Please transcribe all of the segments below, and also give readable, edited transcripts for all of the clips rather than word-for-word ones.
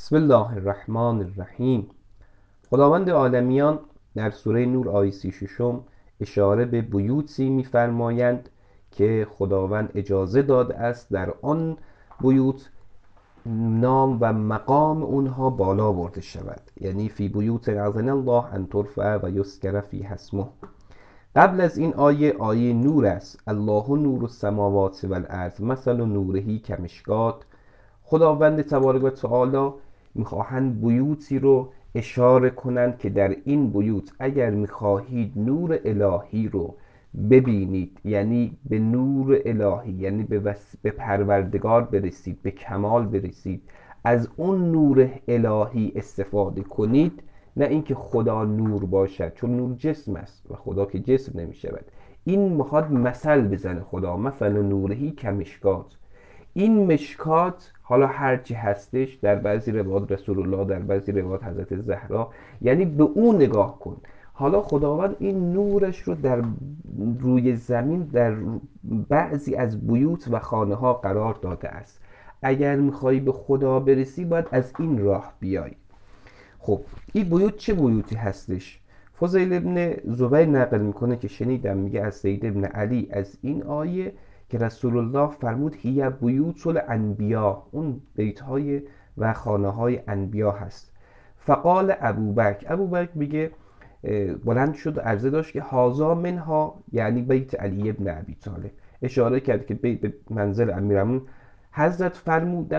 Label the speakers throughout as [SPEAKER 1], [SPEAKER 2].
[SPEAKER 1] بسم الله الرحمن الرحیم. خداوند عالمیان در سوره نور آیه 36 اشاره به بیوتی می‌فرمایند که خداوند اجازه داده است در آن بیوت نام و مقام اونها بالا برده شود، یعنی فی بیوت اذن الله ان ترفع و یذکر فیها اسمه. قبل از این آیه نور است. الله نور السماوات و الارض مثل نوره کمشکات. خداوند تبارک و تعالی میخواهند بیوتی رو اشاره کنند که در این بیوت اگر میخواهید نور الهی رو ببینید، یعنی به نور الهی، یعنی به پروردگار برسید، به کمال برسید، از اون نور الهی استفاده کنید، نه اینکه خدا نور باشد، چون نور جسم است و خدا که جسم نمی شود. این میخواد مثل بزنه. خدا مثل نورهی کمشکات. این مشکات حالا هرچی هستش، در بعضی روایات رسول الله، در بعضی روایات حضرت زهرا، یعنی به اون نگاه کن. حالا خداوند این نورش رو در روی زمین در بعضی از بیوت و خانه ها قرار داده است. اگر میخوایی به خدا برسی باید از این راه بیای. خب این بیوت چه بیوتی هستش؟ فضیل ابن زبیر نقل میکنه که شنیدم، میگه از سید ابن علی از این آیه که رسول الله فرمود هی بیوت الانبیا، اون بیت های و خانه های انبیا هست. فقال ابوبکر میگه بلند شد و عرضه داشت که هازا منها، یعنی بیت علی ابن ابی طالب. اشاره کرد که بیت منزل امیرمون حضرت فرمودن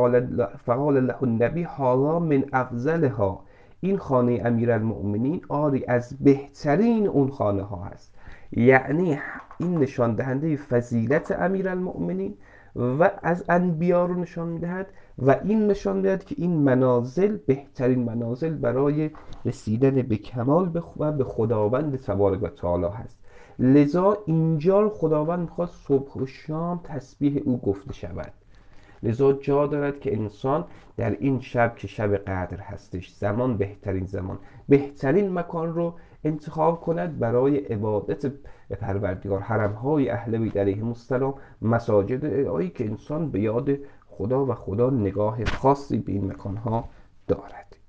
[SPEAKER 1] فقال له النبی هذا من افضلها، این خانه امیرالمؤمنین آری از بهترین اون خانه ها هست. یعنی این نشان دهنده فضیلت امیرالمؤمنین و از انبیا رو نشان میدهد و این نشان میدهد که این منازل بهترین منازل برای رسیدن به کمال و به خداوند تبارک و تعالی هست. لذا اینجا خداوند میخواد صبح و شام تسبیح او گفته شود. لذا جا دارد که انسان در این شب که شب قدر هستش، زمان، بهترین زمان، بهترین مکان رو انتخاب کند برای عبادت پروردگار. حرمهای اهل بیت علیهم السلام، مساجد الهی که انسان به یاد خدا و خدا نگاه خاصی به این مکانها دارد.